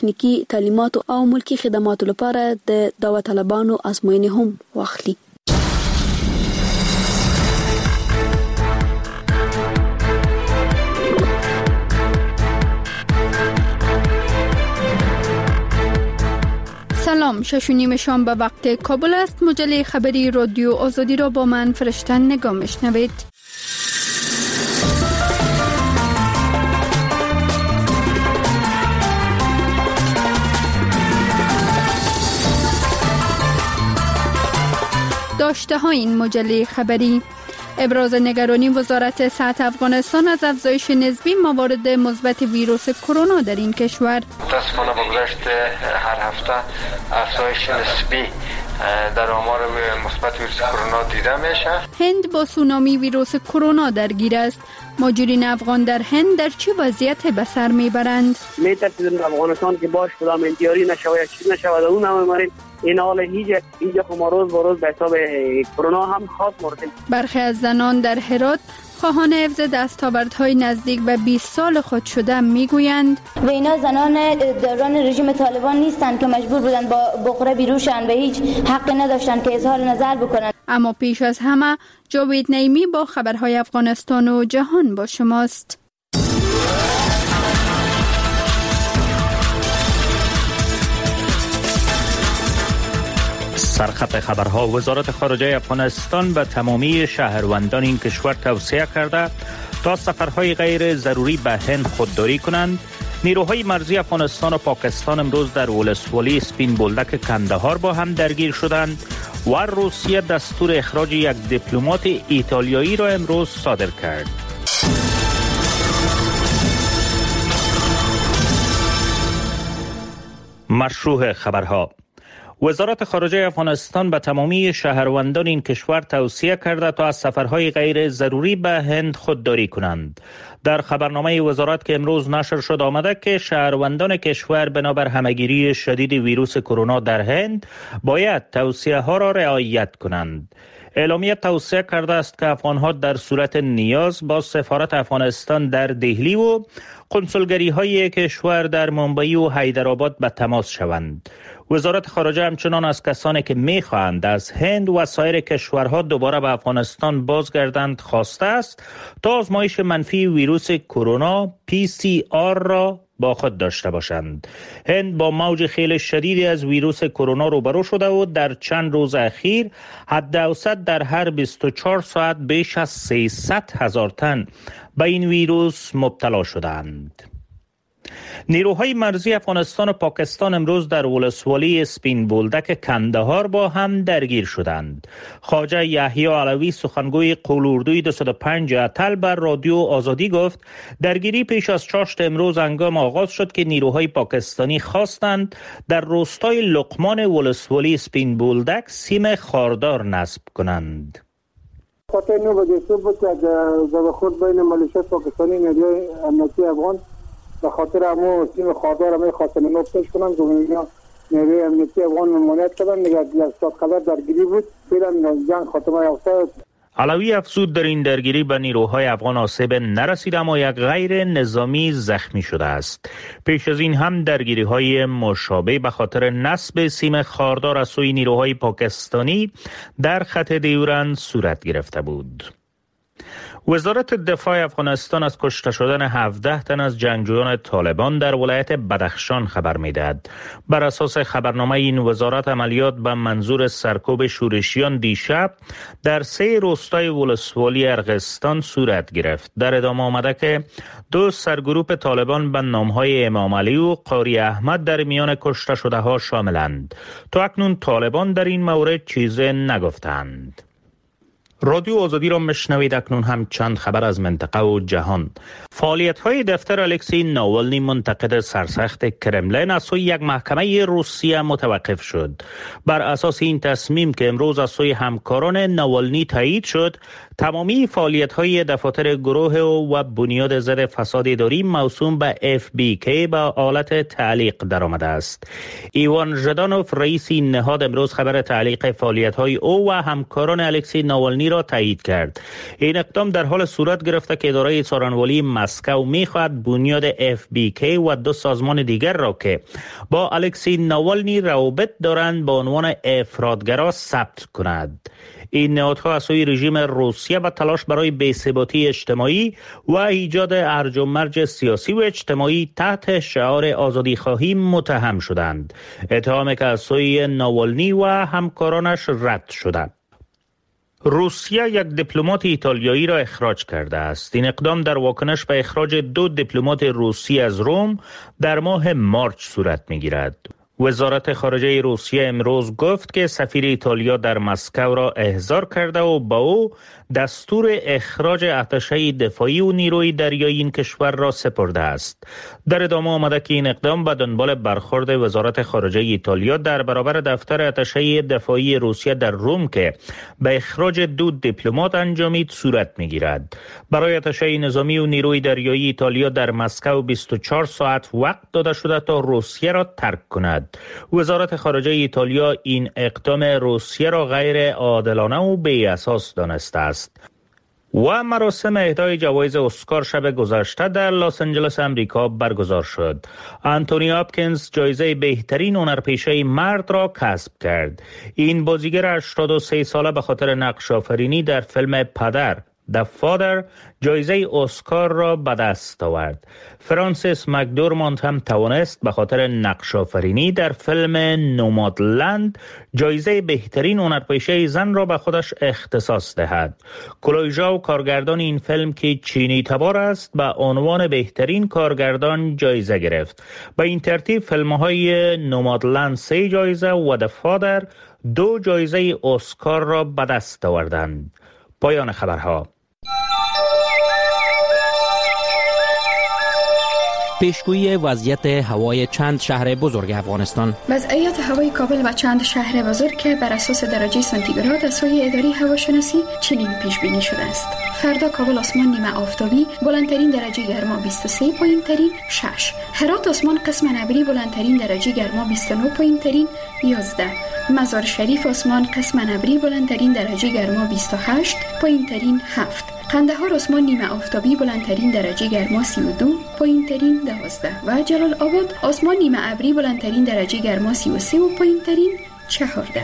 تکنیکی تعلیمات او ملکی خدماتو لپاره د داوطلبانو ازموینې هم واخلي. سلام، 6:30 شام به وقت کابل است. مجله خبری رادیو آزادی را با من فرشته نگاه میشنوید. داشته های این مجله خبری: ابراز نگرانی وزارت صحت افغانستان از افزایش نسبی موارد مثبت ویروس کرونا در این کشور. متاسفانه با گذشت هر هفته افزایش نسبی در آمار مثبت ویروس کرونا دیده میشه. هند با سونامی ویروس کرونا درگیر است. مهاجرین افغان در هند در چه وضعیت به سر میبرند؟ میترسیدن در افغانستان که باش کدام انتیاری نشود یا چیز نشود، اون هم میماریم. این حال هیچ ما روز به روز به حساب کرونا هم خاص موردیم. برخی از زنان در هرات خواهان حفظ دستاوردهای نزدیک به 20 سال خود شده میگویند و اینا زنان دوران رژیم طالبان نیستند که مجبور بودند با بقره بیروشن و هیچ حقی نداشتند که اظهار نظر بکنند. اما پیش از همه جاوید نعیمی با خبرهای افغانستان و جهان با شماست. سرخط خبرها: وزارت خارجه افغانستان به تمامی شهروندان این کشور توصیه کرده تا سفرهای غیر ضروری به هند خودداری کنند. نیروهای مرزی افغانستان و پاکستان امروز در ولسوالی سپین بولدک کندهار با هم درگیر شدند و روسیه دستور اخراج یک دیپلمات ایتالیایی را امروز صادر کرد. مشروع خبرها: وزارت خارجه افغانستان به تمامی شهروندان این کشور توصیه کرده تا از سفرهای غیر ضروری به هند خودداری کنند. در خبرنامه وزارت که امروز نشر شد آمده که شهروندان کشور بنابر همهگیری شدید ویروس کرونا در هند باید توصیه ها را رعایت کنند. اعلامیه توصیه کرده است که افغانها در صورت نیاز با سفارت افغانستان در دهلی و کنسولگری های کشور در ممبئی و حیدرآباد به تماس شوند. وزارت خارجه همچنان از کسانی که می‌خواهند از هند و سایر کشورها دوباره به افغانستان بازگردند خواسته است تا آزمایش منفی ویروس کرونا PCR را با خود داشته باشند. هند با موج خیلی شدیدی از ویروس کرونا روبرو شده و در چند روز اخیر حد اوسط در هر 24 ساعت بیش از 300,000 تن به این ویروس مبتلا شدند. نیروهای مرزی افغانستان و پاکستان امروز در ولسوالی سپین بولدک کندهار با هم درگیر شدند. خواجه یحیی علوی سخنگوی قول-اردوی 205 اتل بر رادیو آزادی گفت درگیری پیش از چاشت امروز هنگام آغاز شد که نیروهای پاکستانی خواستند در روستای لقمان ولسوالی سپین بولدک سیم خاردار نصب کنند. خاطر 9 بجه صبح بود که در خود بین ملیشه پاکستانی نیروهای امنیتی افغان به خاطر همون سیم خاردار همه خواستن نفتش کنن که اینا نیروی امنیتی افغان ممانعت کردن. نگه یک ساعت قدر درگیری بود، فعلا جنگ خاتمه یافته. علوی افزود در این درگیری به نیروهای افغان آسیب نرسید اما یک غیر نظامی زخمی شده است. پیش از این هم درگیری های مشابه به خاطر نصب سیم خاردار از سوی نیروهای پاکستانی در خط دیورند صورت گرفته بود. وزارت دفاع افغانستان از کشته شدن 17 تن از جنگجویان طالبان در ولایت بدخشان خبر می‌دهد. بر اساس خبرنامه این وزارت عملیات به منظور سرکوب شورشیان دیشب در 3 روستای ولسوالی ارغستان صورت گرفت. در ادامه آمده که 2 سرگروه طالبان به نام‌های امام علی و قاری احمد در میان کشته شده ها شاملند. تا اکنون طالبان در این مورد چیزی نگفتند. رادیو آزادی را مشنوید. اکنون هم چند خبر از منطقه و جهان. فعالیت‌های دفتر الکسی ناولنی منتقد سرسخت کرملین از سوی یک محکمه روسیه متوقف شد. بر اساس این تصمیم که امروز از سوی همکاران ناولنی تایید شد، تمامی فعالیت‌های دفاتر گروه و بنیاد ضد فساد اداری موسوم به FBK به حالت تعلیق درآمده است. ایوان ژدانوف رئیس این نهاد امروز خبر تعلیق فعالیت‌های او و همکاران الکسی ناولنی را تایید کرد. این اقدام در حال صورت گرفته که اداره څارنوالی مسکو می‌خواهد بنیاد FBK و 2 سازمان دیگر را که با الکسی ناوالنی روابط دارند به عنوان افراطگرا ثبت کند. این نهادها از سوی رژیم روسیه و تلاش برای بی‌ثباتی اجتماعی و ایجاد هرج و مرج سیاسی و اجتماعی تحت شعار آزادی‌خواهی متهم شدند. اتهامی که از سوی ناوالنی و همکارانش رد شده. روسیه یک دیپلمات ایتالیایی را اخراج کرده است. این اقدام در واکنش به اخراج 2 دیپلمات روسی از روم در ماه مارچ صورت می‌گیرد. وزارت خارجه روسیه امروز گفت که سفیر ایتالیا در مسکو را احضار کرده و با او دستور اخراج اتشه دفاعی و نیروی دریایی این کشور را سپرده است. در ادامه آمده که این اقدام به دنبال برخورد وزارت خارجه ایتالیا در برابر دفتر اتشه دفاعی روسیه در روم که به اخراج 2 دیپلمات انجامید صورت می‌گیرد. برای اتشه نظامی و نیروی دریایی ایتالیا در مسکو 24 ساعت وقت داده شده تا روسیه را ترک کند. وزارت خارجه ایتالیا این اقدام روسیه را غیر عادلانه و بی اساس دانسته است. و مراسم اهدای جوایز اسکار شب گذشته در لس آنجلس امریکا برگزار شد. آنتونی هاپکینز جایزه بهترین هنرپیشه مرد را کسب کرد. این بازیگر 83 ساله به خاطر نقش آفرینی در فیلم پدر The Father جایزه اسکار را به دست آورد. فرانسیس مکدورماند هم توانست به خاطر نقش آفرینی در فیلم نومادلند جایزه بهترین هنرپیشه زن را به خودش اختصاص دهد. کلوی ژائو کارگردان این فیلم که چینی تبار است به عنوان بهترین کارگردان جایزه گرفت. به این ترتیب فیلم‌های نومادلند 3 جایزه و The Father 2 جایزه اسکار را به دست آوردند. پایان خبرها. پیشگویی وضعیت هوای چند شهر بزرگ افغانستان. وضعیت هوای کابل و چند شهر بزرگ که بر اساس درجه سانتیگراد از سوی اداره هواشناسی چنین پیش بینی شده است. فردا کابل آسمان نیمه آفتابی، بلندترین درجه گرما 23، پایینترین 6. هرات آسمان قسم ابری، بلندترین درجه گرما 29، پایینترین 11. مزار شریف آسمان قسم ابری، بلندترین درجه گرما 28، پایینترین 7. قندهار آسمان نیمه آفتابی، بلندترین درجه گرما 32، پایینترین 12. و جلال آباد آسمان نیمه ابری، بلندترین درجه گرما 33 و پایینترین 14.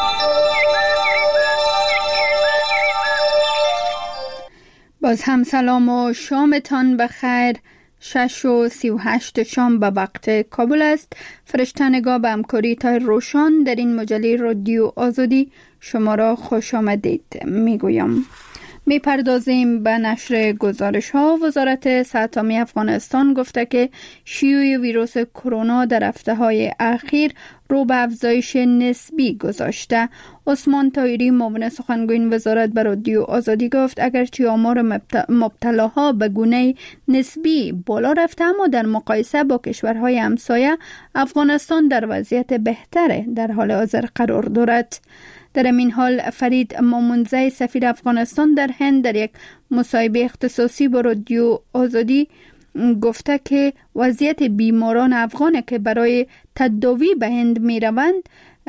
باز هم سلام و شامتان بخیر. 6:38 شام به وقت کابل است. فرشته نگاه به همکاری تای روشان در این مجله رادیو آزادی شما را خوش آمدید میگویم. میپردازیم به نشر گزارش ها. وزارت صحت عامه افغانستان گفته که شیوع ویروس کرونا در هفته های اخیر رو به افزایش نسبی گذاشته. عثمان طاهری معاون سخنگوی این وزارت به رادیو آزادی گفت اگرچه آمار مبتلاها به گونه نسبی بالا رفته اما در مقایسه با کشورهای همسایه افغانستان در وضعیت بهتر در حال حاضر قرار دارد. در این حال فرید مامونزی سفیر افغانستان در هند در یک مصاحبه اختصاصی با رادیو آزادی گفته که وضعیت بیماران افغان که برای تداوی به هند می روند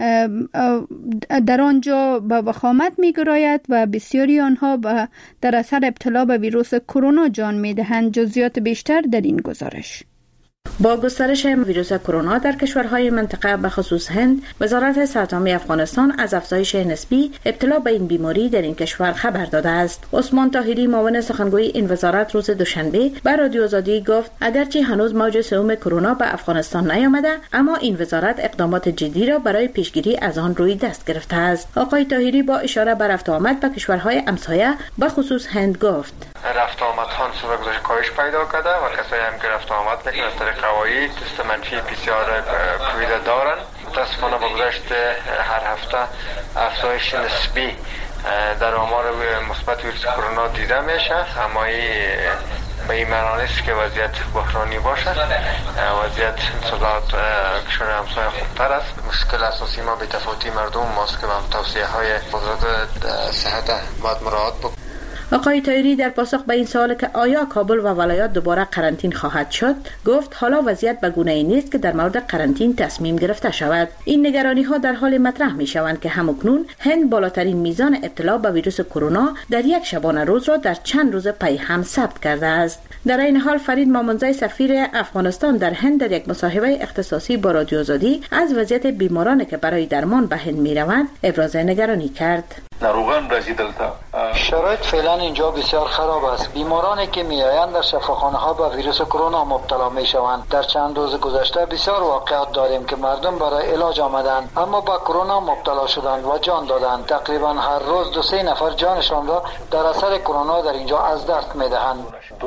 در آنجا به وخامت می گراید و بسیاری آنها در اثر ابتلا به ویروس کرونا جان می دهند. جزئیات بیشتر در این گزارش. با گسترش ویروس کرونا در کشورهای منطقه به خصوص هند، وزارت صحت عامه افغانستان از افزایش نسبی ابتلا به این بیماری در این کشور خبر داده است. عثمان طاهری معاون سخنگوی این وزارت روز دوشنبه به رادیو آزادی گفت اگرچه هنوز موج سوم کرونا به افغانستان نیامده اما این وزارت اقدامات جدی را برای پیشگیری از آن روی دست گرفته است. آقای طاهری با اشاره به رفت و آمد به کشورهای همسایه به خصوص هند گفت رفت و آمد ها صورت گذاشت کاهش پیدا کرده و کسایی هم که رفت و آمد میکنن از طریق هوایی تست منفی PCR کووید دارن. متاسفانه با گذشت هر هفته افزایش نسبی در آمار مثبت ویروس کرونا دیده میشه، اما به این معنی نیست که وضعیت بحرانی باشه. وضعیت نسبت کشور همسایه خوبتر است. مشکل اساسی ما به تفاوتی مردم ماست که با توصیه های وزارت صحت باید مراعات بکنیم. آقای طاهری در پاسخ به این سوال که آیا کابل و ولایات دوباره قرنطین خواهد شد گفت حالا وضعیت به گونه‌ای نیست که در مورد قرنطین تصمیم گرفته شود. این نگرانی ها در حال مطرح می شوند که همکنون هند بالاترین میزان ابتلا به ویروس کرونا در یک شبانه روز را در چند روز پی هم ثبت کرده است. در این حال فرید مامنزی سفیر افغانستان در هند در یک مصاحبه اختصاصی با رادیو آزادی از وضعیت بیمارانی که برای درمان به هند می روند ابراز نگرانی کرد. شرایط فعلا اینجا بسیار خراب است. بیمارانی که میآیند در شفاخانه ها به ویروس کرونا مبتلا می شوند. در چند روز گذشته بسیار واقعات داریم که مردم برای علاج آمدند اما با کرونا مبتلا شدند و جان دادند. تقریبا هر روز 2-3 نفر جانشان را در اثر کرونا در اینجا از دست می دهند.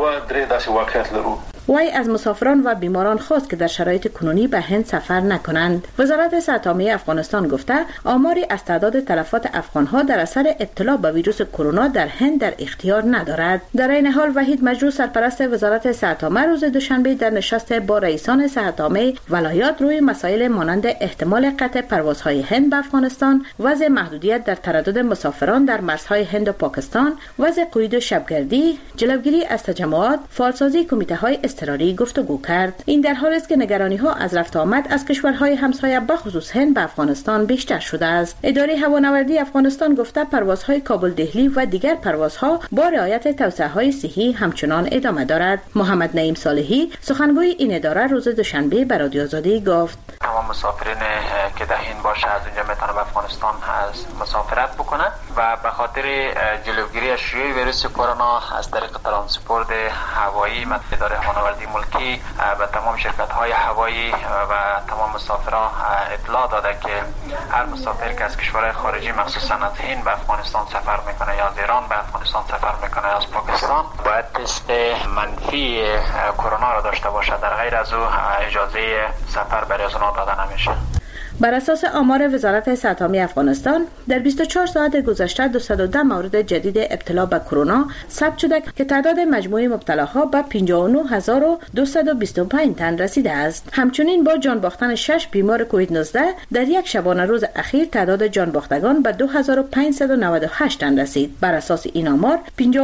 وی از مسافران و بیماران خواست که در شرایط کنونی به هند سفر نکنند. وزارت صحت عامه افغانستان گفته آماری از تعداد تلفات افغان‌ها در اثر ابتلا به ویروس کرونا در هند در اختیار ندارد. در این حال وحید مجروح سرپرست وزارت صحت عامه روز دوشنبه در نشست با رئیسان صحت عامه ولایات روی مسائل مانند احتمال قطع پروازهای هند به افغانستان، وضع محدودیت در تردد مسافران در مرزهای هند و پاکستان، وضع قید و شبگردی، جلوگیری از تجمعات، فعالسازی کمیته‌های اضطراری گفتگو کرد. این در حالی است که نگرانی‌ها از رفت آمد از کشورهای همسایه به خصوص هند به افغانستان بیشتر شده است. اداره هوانوردی افغانستان گفته پروازهای کابل دهلی و دیگر پروازها با رعایت توصیه‌های صحی همچنان ادامه دارد. محمد نعیم صالحی سخنگوی این اداره روز دوشنبه به رادیو آزادی گفت تمام مسافرین که در هند باشه از اینجا میتونه به افغانستان مسافرت بکنه و به خاطر جلوگیری از شیوع ویروس کرونا از طریق ترانسپورت هوایی اداره هوانوردی ملکی به تمام شرکت‌های هوایی و تمام مسافران اطلاع داده که هر مسافر که از کشورهای خارجی مخصوصا از هند به افغانستان سفر میکنه یا از ایران به افغانستان سفر میکنه یا از پاکستان باید تست منفی کرونا را داشته باشه. در غیر از او اجازه سفر برای از اونها داده نمیشه. بر اساس آمار وزارت صحت عامه افغانستان در 24 ساعت گذشته 210 مورد جدید ابتلا به کرونا ثبت شده که تعداد مجموعی مبتلاها به 59225 تن رسیده است. همچنین با جان باختن 6 بیمار کووید 19 در یک شبانه روز اخیر تعداد جان باختگان به 2598 تن رسید. بر اساس این آمار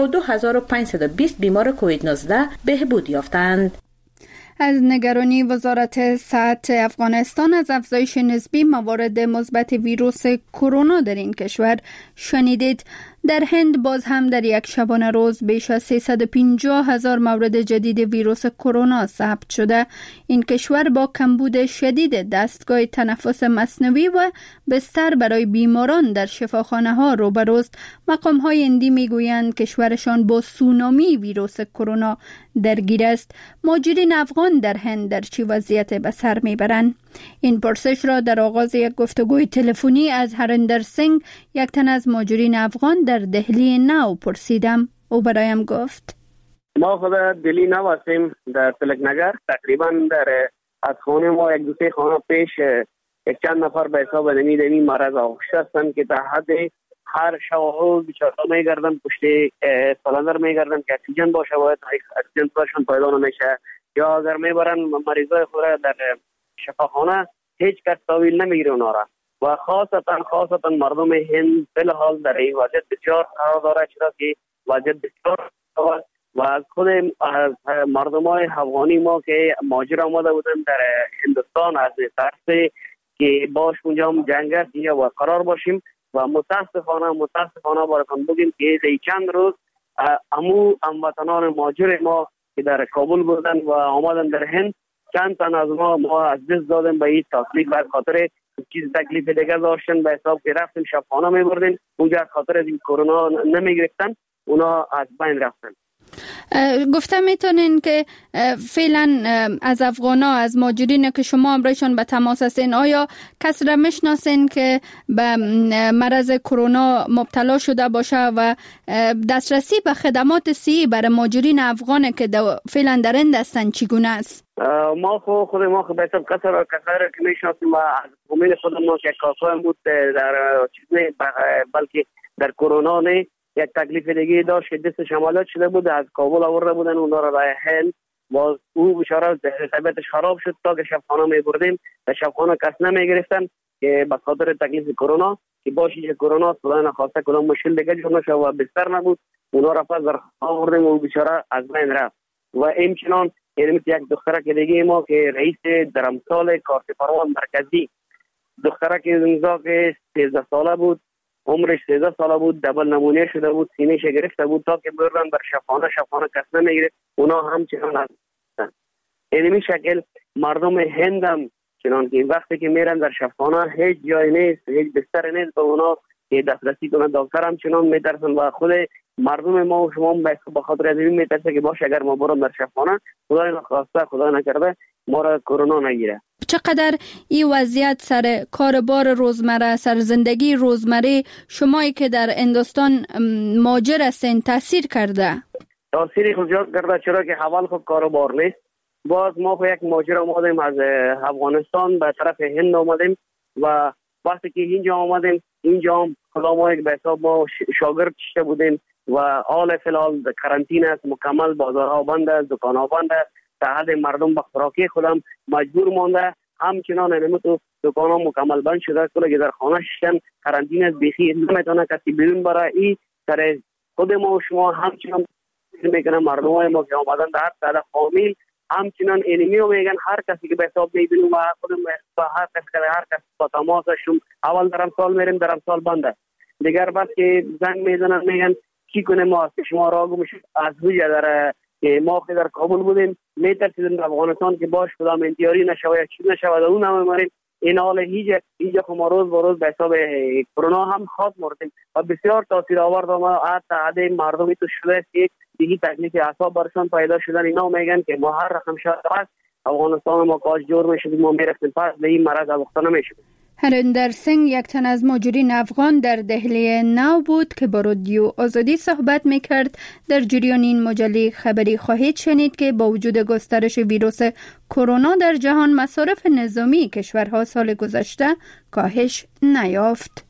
52520 بیمار کووید 19 بهبود یافتند. از نگرانی وزارت صحت افغانستان از افزایش نسبی موارد مثبت ویروس کرونا در این کشور شنیدید. در هند باز هم در یک شبانه روز بیش از 350,000 مورد جدید ویروس کرونا ثبت شده. این کشور با کمبود شدید دستگاه تنفس مصنوعی و بستر برای بیماران در شفاخانه ها روبروست. مقام های هندی می گویند کشورشان با سونامی ویروس کرونا درگیر است. مهاجرین افغان در هند در چه وضعیت به سر می برند؟ این پرسش را در آغاز یک گفتگوی تلفنی از هریندر سینگ، یک تن از مهاجرین افغان در دهلی نو پرسیدم. او برایم گفت ما خود دهلی نو هستیم در تلک نگر. تقریبا در از خانه ما یک دو سه خانه پیش یک چند نفر به حساب دمی مرض آغشته هستند که در حد هر شب بیچاره میگردن پشت سالندر میگردن که اکسیژن باشه، باید اکسیژن براشون پیدا نمیشه، یا اگر میبرن مریضای خود در شفاخانه هیچ کس تحویل نمیگیره اونا را. و خاصتا مردم هند فی‌الحال در این وضعیت بسیار قرار داره، چرا که وضعیت بسیار و از خود مردمای افغانی ما که مهاجر آمده بودن در هندوستان از ترس که باش اونجا هم جنگ است یا قرار باشیم و متاسفانه براتون بگیم که در چند روز هموطنان مهاجر ما که در کابل بودن و آمدن در هند چند تن از ما از دست دادیم به این تکلیف. از خاطر چیز تکلیف دیگه داشتن به حساب که رفتیم شفاخانه میبردیم اونجا از خاطر از این کرونا نمیگرفتن، اونا از بین رفتن. گفته میتونین که فعلا از افغانا، از مهاجرین که شما امرایشان به تماس هستین، آیا کسی را میشناسین که به مرض کرونا مبتلا شده باشه و دسترسی به خدمات صحی برای مهاجرین افغان که فعلا در هند هستن چگونه است؟ ما خود ما به حساب کسر که میشناسیم و از امید خودمون که کاسا بود در چیز بلکه در کرونا نه یک تکلیف دیگه داشت که دستش عملیات شده بود، از کابل آورده بودن اونا را به هند. باز او بیچاره طبیعتش خراب شد تا که شفاخانه میبردیم در شفاخانه کس نمیگرفتن که به خاطر تکلیف کرونا که باشی که کرونا خدا نخواسته کدام مشکل دیگه جور نشه و بستر نبود، اونا را پس در آوردیم و بیچاره از بین رفت. و همچنان یک دختره که دیگه ما که رئیس درمسال کارسپاران مرکزی، دختره که اونجا که 13 ساله بود، عمرش 13 ساله بود، دبل نمونه شده بود، سینه‌اش گرفته بود تا که بردن بر شفاخانه کس نمیگیره، اونا همچنان هستن. اینمی شکل مردم هند هم چنان که وقتی که میرن در شفاخانه هیچ جای نیست، هیچ بستر نیست به اونا که دسترسی کنن. دکتر هم چنان میترسن و خود مردم ما و شما به خاطر از این میترسه که باشه اگر ما برم در شفاخانه خدای نخواسته خدا نکرده ما را کرونا نگیره. چقدر این وضعیت سر کاربار روزمره، سر زندگی روزمره شمایی که در هندوستان ماجر هستین تاثیر کرده؟ تاثیری خود زیاد کرده، چرا که حوال خود کاربار نیست. باز ما خود یک ماجر آمدیم از افغانستان به طرف هند آمدیم و وقتی که اینجا آمدیم اینجا هم خدا ما یک به حساب ما شاگرد شده بودیم و حال فلال کرانتین است، مکمل بازارها بند است، دکانها بند است، حد مردم به خوراکی خودم مجبور مانده. همچنان نمیتو دکانها مکمل بند شده، کلا که در خانه شدن کرانتین است، بیخی نمیتونه کسی بیرون برای این سر خود ما و شما همچنان میکنه. مردم های ما که آمدن در ساده فامیل همچنان اینمی رو میگن هر کسی که به حساب میبینیم و خودم هر کس با تماسشون اول در امسال میریم در امسال بنده، دیگر بعد که زنگ میزنن میگن کی کنه ما شما را گم شد از وجه در ما که در کابل بودیم میترسیدیم در افغانستان که باش خدا انتیاری نشود یا چیز نشود اون هم مریم. این حال هیچ ما روز به روز به حساب کرونا هم خاص مردیم و بسیار تاثیر آورد ما عده مردمی تو شده که دیگه تکلیف اعصاب برشان پیدا شدن. اینا میگن که ما هر رقم شد افغانستان ما کاش جور میشدیم ما میرفتیم پس به این مرض ابخته نمیشدیم. هریندر سینگ یک تن از مهاجرین افغان در دهلی نو بود که با رادیو آزادی صحبت میکرد. در جریان این مجله خبری خواهید شنید که با وجود گسترش ویروس کرونا در جهان مصارف نظامی کشورها سال گذشته کاهش نیافت.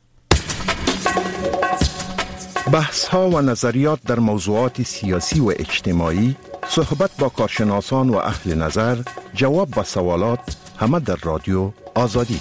بحث‌ها و نظریات در موضوعات سیاسی و اجتماعی، صحبت با کارشناسان و اهل نظر، جواب به سوالات، همه در رادیو آزادی.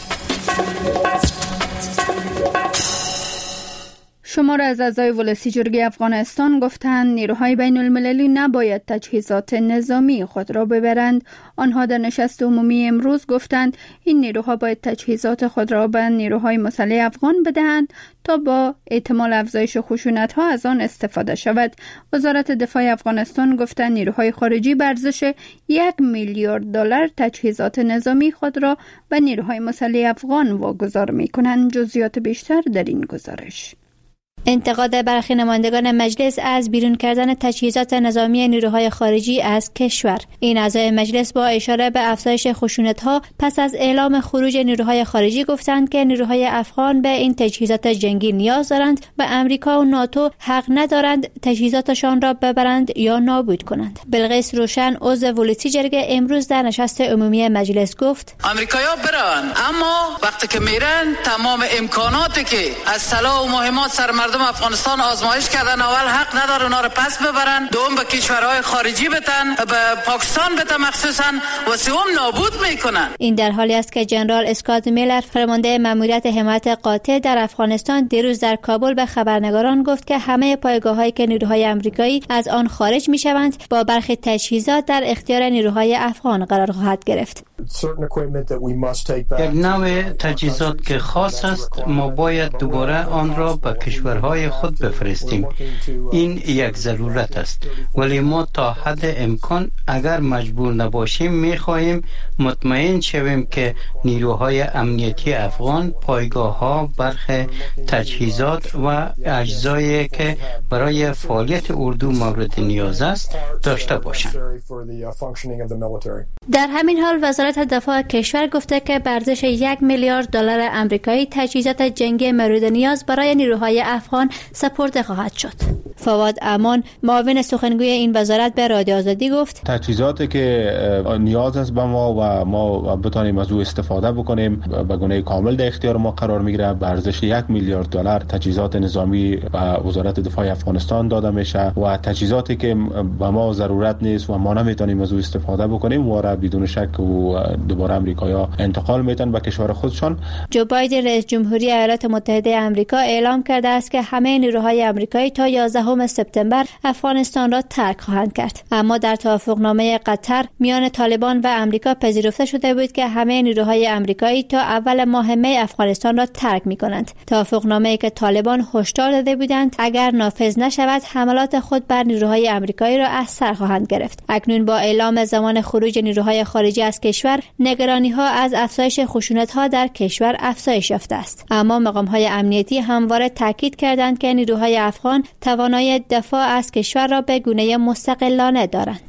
شمار از اعضای ولسی جرگه افغانستان گفتند نیروهای بین المللی نباید تجهیزات نظامی خود را ببرند. آنها در نشست عمومی امروز گفتند این نیروها باید تجهیزات خود را به نیروهای مسلح افغان بدهند تا با احتمال افزایش خشونت‌ها از آن استفاده شود. وزارت دفاع افغانستان گفتند نیروهای خارجی به ارزش 1 میلیارد دلار تجهیزات نظامی خود را به نیروهای مسلح افغان واگذار می‌کنند. جزئیات بیشتر در این گزارش. انتقاد برخی نمایندگان مجلس از بیرون کردن تجهیزات نظامی نیروهای خارجی از کشور. این اعضای مجلس با اشاره به افزایش خشونت‌ها پس از اعلام خروج نیروهای خارجی گفتند که نیروهای افغان به این تجهیزات جنگی نیاز دارند و امریکا و ناتو حق ندارند تجهیزاتشان را ببرند یا نابود کنند. بلقیس روشن عضو ولسی جرگه امروز در نشست عمومی مجلس گفت امریکایی‌ها برن، اما وقتی که میرن تمام امکاناتی که از سلاح و مهمات سر مردم افغانستان آزمایش کردن اول حق نداره اونا رو پس ببرن، دوم به کشورهای خارجی بدن، به پاکستان بده مخصوصا، و سوم نابود میکنن. این در حالی است که جنرال اسکات میلر فرمانده ماموریت حمایت قاطع در افغانستان دیروز در کابل به خبرنگاران گفت که همه پایگاه‌هایی که نیروهای آمریکایی از آن خارج میشوند با برخی تجهیزات در اختیار نیروهای افغان قرار خواهد گرفت. یک نوع تجهیزات که خاص است ما باید دوباره آن را به کشورهای خود بفرستیم. این یک ضرورت است، ولی ما تا حد امکان اگر مجبور نباشیم می‌خواهیم مطمئن شویم که نیروهای امنیتی افغان پایگاه‌ها، برخی تجهیزات و اجزایی که برای فعالیت اردو مورد نیاز است داشته باشند. در همین حال وزارت دفاع کشور گفته که به ارزش 1 میلیارد دلار آمریکایی تجهیزات جنگی مورد نیاز برای نیروهای افغان سپرده خواهد شد. فواد امان معاون سخنگوی این وزارت به رادیو آزادی گفت تجهیزاتی که نیاز است به ما و ما بتانیم از او استفاده بکنیم به گونه کامل در اختیار ما قرار میگیره. به ارزش $1 میلیارد تجهیزات نظامی به وزارت دفاع افغانستان داده میشه و تجهیزاتی که به ما ضرورت نیست و ما نمیتونیم از او استفاده بکنیم و را بدون شک و دوباره امریکایی‌ها انتقال میتن به کشور خودشان. جو بایدن رئیس جمهوری ایالات متحده آمریکا اعلام کرده است که همه نیروهای آمریکایی تا 11 سپتامبر افغانستان را ترک خواهند کرد. اما در توافقنامه قطر میان طالبان و آمریکا پذیرفته شده بود که همه نیروهای آمریکایی تا اول ماه می افغانستان را ترک می‌کنند. توافقنامه‌ای که طالبان هشدار داده بودند اگر نافذ نشود حملات خود بر نیروهای آمریکایی را از سر خواهند گرفت. اکنون با اعلام زمان خروج نیروهای خارجی از کشور، نگرانی‌ها از افزایش خشونت‌ها در کشور افزایش یافته است. اما مقام‌های امنیتی همواره تاکید کردند که نیروهای افغان توانایی دفاع از کشور را به گونه مستقلانه دارند.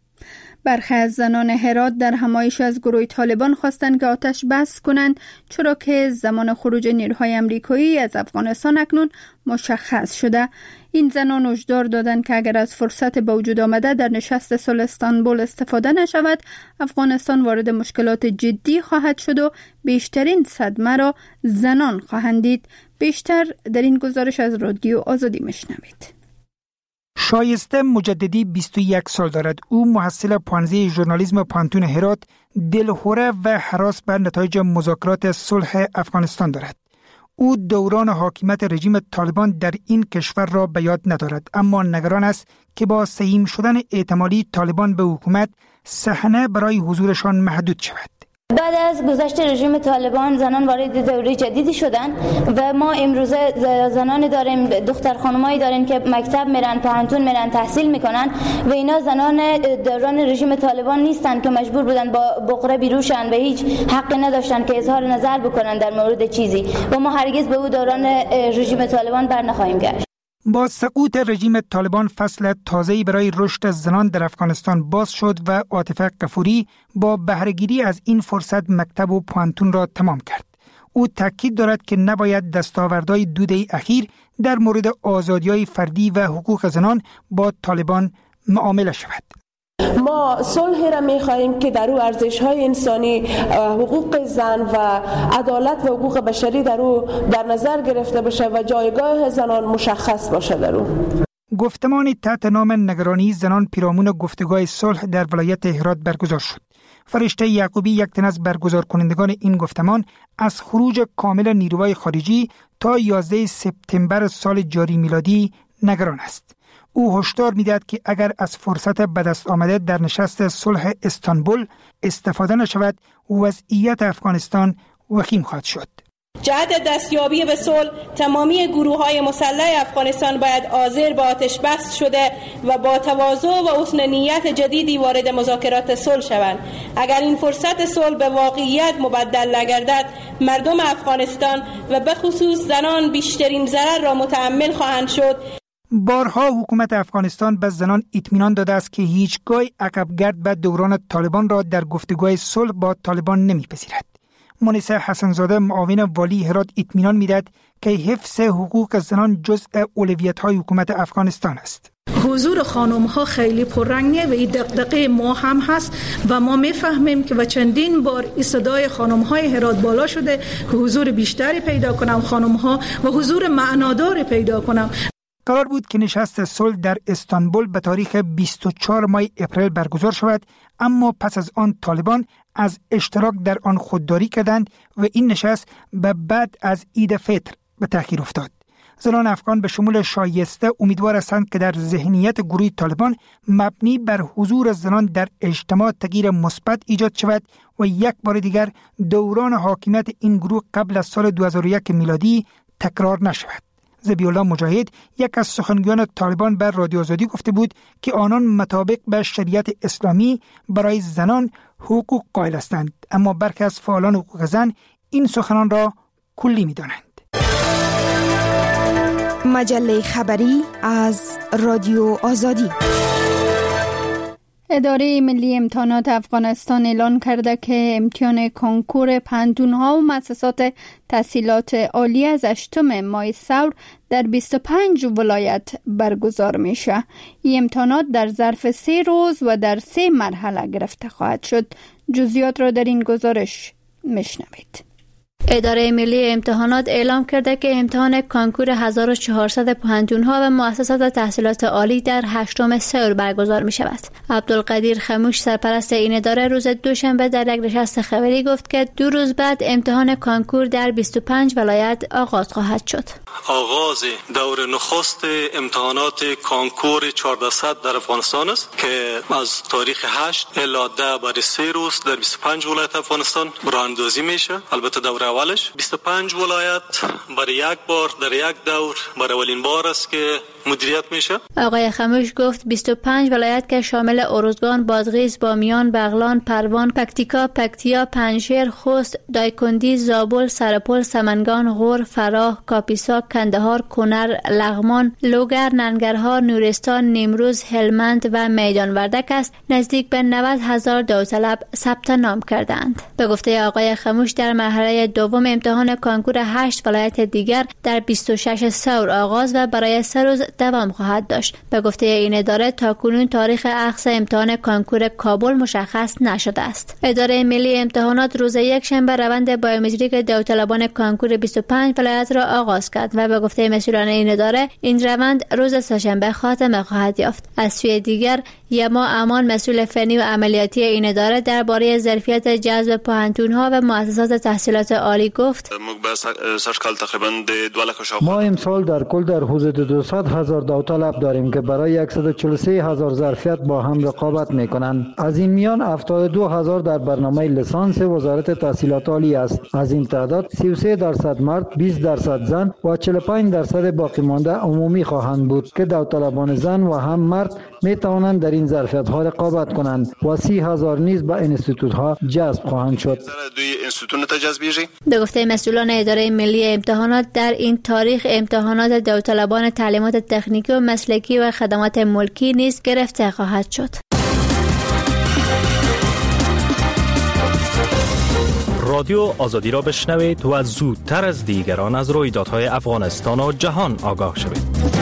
برخی از زنان هرات در همایش از گروه طالبان خواستند که آتش بس کنند، چرا که زمان خروج نیروهای آمریکایی از افغانستان اکنون مشخص شده. این زنان هشدار دادند که اگر از فرصت به وجود آمده در نشست صلح استانبول استفاده نشود، افغانستان وارد مشکلات جدی خواهد شد و بیشترین صدمه را زنان خواهند دید. بیشتر در این گزارش از رادیو آزادی میشنوید. شایسته مجددی 21 سال دارد. او محصل پانزه ژورنالیسم پانتون هرات، دلهوره و هراس بر نتایج مذاکرات صلح افغانستان دارد. او دوران حاکمیت رژیم طالبان در این کشور را به یاد ندارد، اما نگران است که با سهیم شدن احتمالی طالبان به حکومت صحنه برای حضورشان محدود شود. بعد از گذشت رژیم طالبان زنان وارد دوره جدیدی شدن و ما امروزه زنان داریم، دختر خانمایی داریم که مکتب میرن، پانتون میرن، تحصیل میکنن و اینا زنان دوران رژیم طالبان نیستن که مجبور بودن با بقره بیروشن و هیچ حقی نداشتن که اظهار نظر بکنن در مورد چیزی و ما هرگز به او دوران رژیم طالبان بر نخواهیم گشت. با سقوط رژیم طالبان فصل تازه‌ای برای رشد زنان در افغانستان باز شد و عاطفه غفوری با بهره‌گیری از این فرصت مکتب و پانتون را تمام کرد. او تاکید دارد که نباید دستاوردهای دوده اخیر در مورد آزادی‌های فردی و حقوق زنان با طالبان معامله شود. ما صلح را می‌خواهیم که در او ارزش‌های انسانی، حقوق زن و عدالت و حقوق بشری در نظر گرفته بشه و جایگاه زنان مشخص باشه در او. گفتمان تحت نام نگرانی زنان پیرامون گفتگوهای صلح در ولایت هرات برگزار شد. فرشته یعقوبی، یک تن از برگزار کنندگان این گفتمان، از خروج کامل نیروهای خارجی تا 11 سپتامبر سال جاری میلادی نگران است. او هشدار می‌دهد که اگر از فرصت به دست آمده در نشست صلح استانبول استفاده نشود، وضعیت افغانستان وخیم خواهد شد. جهت دستیابی به صلح تمامی گروه‌های مسلح افغانستان باید حاضر به آتش بس شده و با تواضع و حسن نیت جدیدی وارد مذاکرات صلح شوند. اگر این فرصت صلح به واقعیت مبدل نگردد، مردم افغانستان و به خصوص زنان بیشترین ضرر را متحمل خواهند شد. بارها حکومت افغانستان به زنان اطمینان داده است که هیچگاه عقبگرد به دوران طالبان را در گفتگوهای صلح با طالبان نمیپذیرد. مونس حسنزاده، معاون والی هرات، اطمینان میدهد که حفظ حقوق زنان جزء اولویت‌های حکومت افغانستان است. حضور خانم‌ها خیلی پررنگه و این دغدغه ما هم هست و ما میفهمیم که و چندین بار این صدای خانم‌های هرات بالا شده که حضور بیشتری پیدا کنم خانم‌ها و حضور معناداری پیدا کنم. قرار بود که نشست صلح در استانبول به تاریخ 24 ماه اپریل برگزار شود، اما پس از آن طالبان از اشتراک در آن خودداری کردند و این نشست به بعد از عید فطر به تأخیر افتاد. زنان افغان به شمول شایسته امیدوار هستند که در ذهنیت گروه طالبان مبنی بر حضور زنان در اجتماع تغییر مثبت ایجاد شود و یک بار دیگر دوران حاکمیت این گروه قبل از سال 2001 میلادی تکرار نشود. ذبیح الله مجاهد، یک از سخنگویان طالبان، بر رادیو آزادی گفته بود که آنان مطابق به شریعت اسلامی برای زنان حقوق قائل هستند، اما برخی از فعالان حقوق زن این سخنان را کلی می‌دانند. مجله خبری از رادیو آزادی. اداره ملی امتحانات افغانستان اعلان کرده که امتحان کنکور پنهتون‌ها و مؤسسات تحصیلات عالی از 8 ماه ثور در 25 ولایت برگزار میشه. این امتحانات در ظرف 3 روز و در 3 مرحله گرفته خواهد شد. جزئیات را در این گزارش میشنوید. اداره ملی امتحانات اعلام کرده که امتحان کنکور 1400 پنهتون‌ها و مؤسسات تحصیلات عالی در 8 ثور برگزار می شود. عبدالقدیر خموش سرپرست این اداره روز دوشنبه در یک نشست خبری گفت که 2 روز بعد امتحان کنکور در 25 ولایت آغاز خواهد شد. آغاز دور نخست امتحانات کنکور 1400 در افغانستان است که از تاریخ 8 الی 10 برای 3 روز در 25 ولایت افغانستان راه‌اندازی میشه. البته دور اولش 25 ولایت برای یک بار در یک دور برای اولین بار است که مدیریت میشه. آقای خموش گفت 25 ولایت که شامل ارزگان، بادغیس، بامیان، بغلان، پروان، پکتیکا، پکتیا، پنجشیر، خوست، دایکندی، زابل، سرپل، سمنگان، غور، فراه، کاپیسا، کندهار، کنر، لغمان، لوگر، ننگرهار، نورستان، نیمروز، هلمند و میدان وردک است. نزدیک به 90,000 داوطلب ثبت نام کردند. به گفته آقای خموش در مرحله دوم امتحان کنکور 8 ولایت دیگر در 26 ثور آغاز و برای 3 روز دوام خواهد داشت. به گفته این اداره تاکنون تاریخ اخذ امتحان کنکور کابل مشخص نشده است. اداره ملی امتحانات روز یکشنبه روند بیومتریک داوطلبان کنکور 25 ولایت را آغاز کرد و به گفته مسئولان این اداره این روند روز سه‌شنبه خاتمه خواهد یافت. از سوی دیگر یما امان مسئول فنی و عملیاتی این اداره درباره ظرفیت جذب پنهتون‌ها و مؤسسات تحصیلات عالی گفت: ما امسال در کل در حدود 200,000 داوطلب داریم که برای 143,000 ظرفیت با هم رقابت میکنند. از این میان 72,000 در برنامه لیسانس وزارت تحصیلات عالی است. از این تعداد 33% مرد، 20% زن و 45% باقی مانده عمومی خواهند بود که داوطلبان زن و هم مرد می توانند در این ظرفیت ها رقابت کنند و 30,000 نیز به انستیتوت ها جذب خواهند شد. به گفته مسئولان اداره ملی امتحانات در این تاریخ امتحانات داوطلبان تعلیمات تکنیکی و مسلکی و خدمات ملکی نیز گرفته خواهد شد. رادیو آزادی را بشنوید و زودتر از دیگران از رویدادهای افغانستان و جهان آگاه شوید.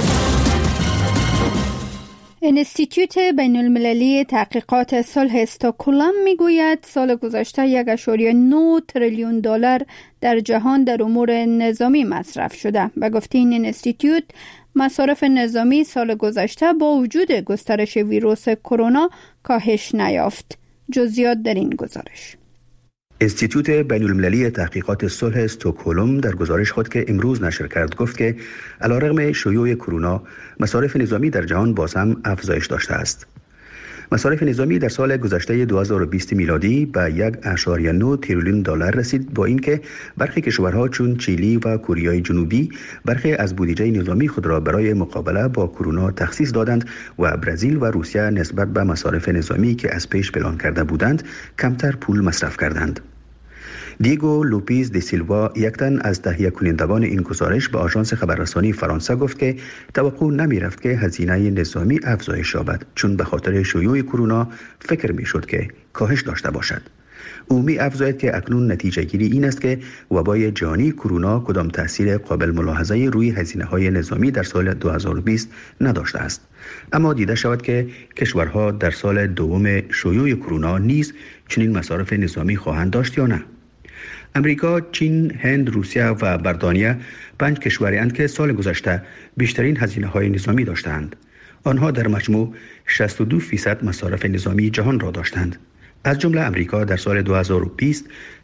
انستیتوت بین المللی تحقیقات صلح استکهلم میگوید سال گذشته 1.9 تریلیون دلار در جهان در امور نظامی مصرف شده. به گفته این انستیتوت مصارف نظامی سال گذشته با وجود گسترش ویروس کرونا کاهش نیافت. جزئیات در این گزارش. انستیتوت بین المللی تحقیقات صلح استکهلم در گزارش خود که امروز نشر کرد گفت که علیرغم شیوع کرونا مصارف نظامی در جهان باز هم افزایش داشته است. مصارف نظامی در سال گذشته 2020 میلادی به 1.9 تریلیون دلار رسید، با اینکه برخی کشورها چون چیلی و کره جنوبی برخی از بودجه نظامی خود را برای مقابله با کرونا تخصیص دادند و برزیل و روسیه نسبت به مصارف نظامی که از پیش پلان کرده بودند کمتر پول مصرف کردند. دیگو لوپیز دی سیلوا یک تن از تهیه کنندگان این گزارش به آژانس خبررسانی فرانسه گفت که توقع نمی رفت که هزینه نظامی افزایش یابد، چون به خاطر شیوع کرونا فکر می شد که کاهش داشته باشد. او می افزاید که اکنون نتیجه گیری این است که وبای جهانی کرونا کدام تأثیر قابل ملاحظه روی هزینه های نظامی در سال 2020 نداشته است، اما دیده شود که کشورها در سال دوم شیوع کرونا نیز چنین مصارف نظامی خواهند داشت یا نه. امریکا، چین، هند، روسیه و بریتانیا 5 کشوری اند که سال گذشته بیشترین هزینه های نظامی داشتند. آنها در مجموع 62% مصارف نظامی جهان را داشتند. از جمله امریکا در سال 2020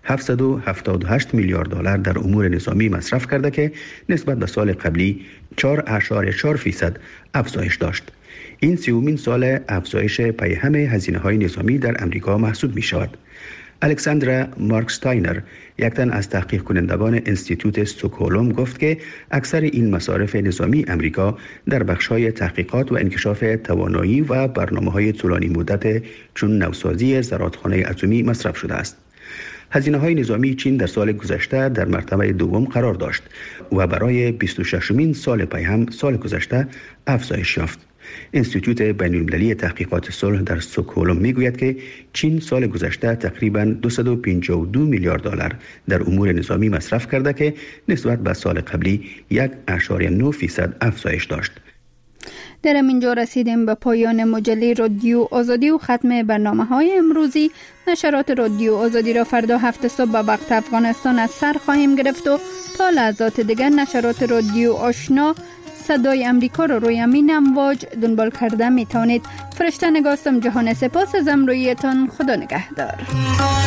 778 میلیارد دلار در امور نظامی مصرف کرده که نسبت به سال قبلی 4.4% افزایش داشت. این 30مین سال افزایش پیهم هزینه‌های نظامی در امریکا محسوب می شود. الکساندرا مارکستاینر، یک تن از تحقیق کنندگان انستیتوت استکهلم، گفت که اکثر این مصارف نظامی امریکا در بخش‌های تحقیقات و انکشاف توانایی و برنامه‌های طولانی مدت چون نوسازی زرادخانه اتمی مصرف شده است. هزینه‌های نظامی چین در سال گذشته در مرتبه دوم قرار داشت و برای 26مین سال پیهم سال گذشته افزایش یافت. انستیتوت بین‌المللی تحقیقات صلح در استکهلم میگوید که چین سال گذشته تقریباً 252 میلیارد دلار در امور نظامی مصرف کرده که نسبت به سال قبلی 1.9% افزایش داشت. در اینجا رسیدیم به پایان مجله رادیو آزادی و ختم برنامه‌های امروزی. نشرات رادیو آزادی را فردا 7 صبح به وقت افغانستان از سر خواهیم گرفت و تا لحظات دیگر نشرات رادیو آشنا صدای امریکا را روی همین امواج دنبال کرده می توانید. فرشته نگاستم. جهان سپاس از همراهیتان. خدا نگهدار.